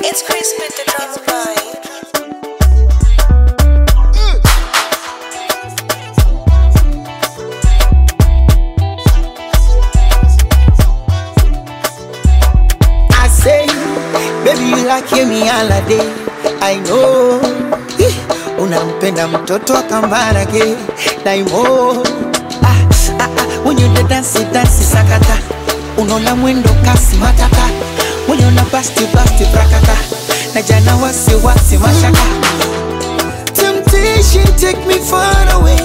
It's Chris with the drums guy. I say, baby you like me all day. I know, unampenda mtoto wa Kambarage Daimo. When you the dance sakata, unola mwendo kasi matata. When you na basti prakata, na jana wasi mashaka. Temptation take me far away.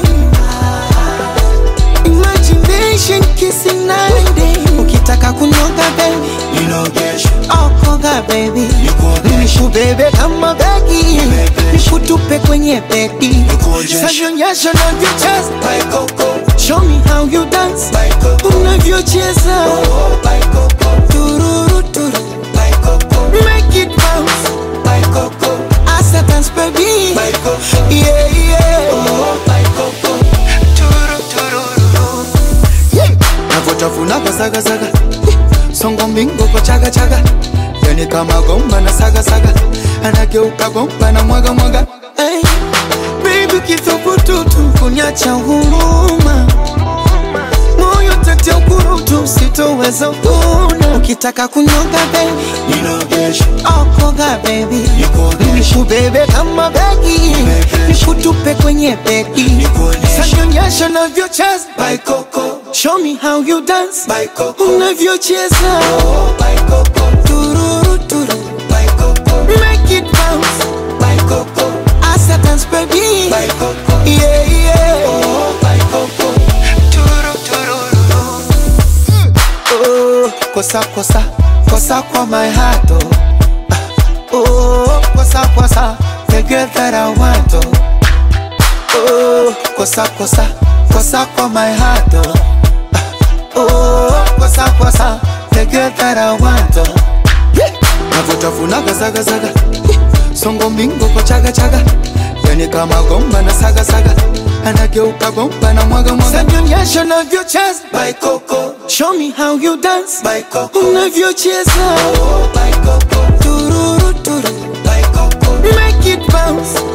Imagination kissing night and day. Ukitaka kunyoga baby, you know gesho. Oh koga baby, nishu bebe kama begi. Nishu tupe kwenye bedi. Sanyonyesho na vicheza by Coco. Show me how you dance by Coco. Unavyocheza by Coco. Tururu turu by Coco. Make it bounce by Coco. Asa dance baby by Coco. Yeah yeah by Coco. Turu turu yeah. Navotafuna kwa saga saga. Songo mingo kwa chaga chaga. Yani kama gomba na saga saga. Anageuka gomba na mwaga mwaga. Hey. Baby kithubutu kunyacha huruma. Moyo tete ukurutu sitoweza kuna. Ukitaka kunyoga baby, you know gesho. Oh koga baby, nishu bebe kama begi. Nishu tupe kwenye begi. Sanyonyesho na vyocheza by Coco. Show me how you dance by Coco. Unavyocheza by Coco. Tururu turu by Coco. Make it bounce by Coco. Asa dance baby by Coco. Yeah yeah by Coco. Turu turu. Oh kosa kwa my heart oh kosa the girl that I want oh kosa kwa my heart oh kosa the girl that I want Navutafuna gazaga zaga songo mingo kwa chaga chaga yani kama gomba na saga saga anageuka gomba na mwaga mwaga Sanyonyesho na vyocheza by Coco. Show me how you dance by Coco. Unavyocheza by Coco. Tururu turu by Coco. Make it bounce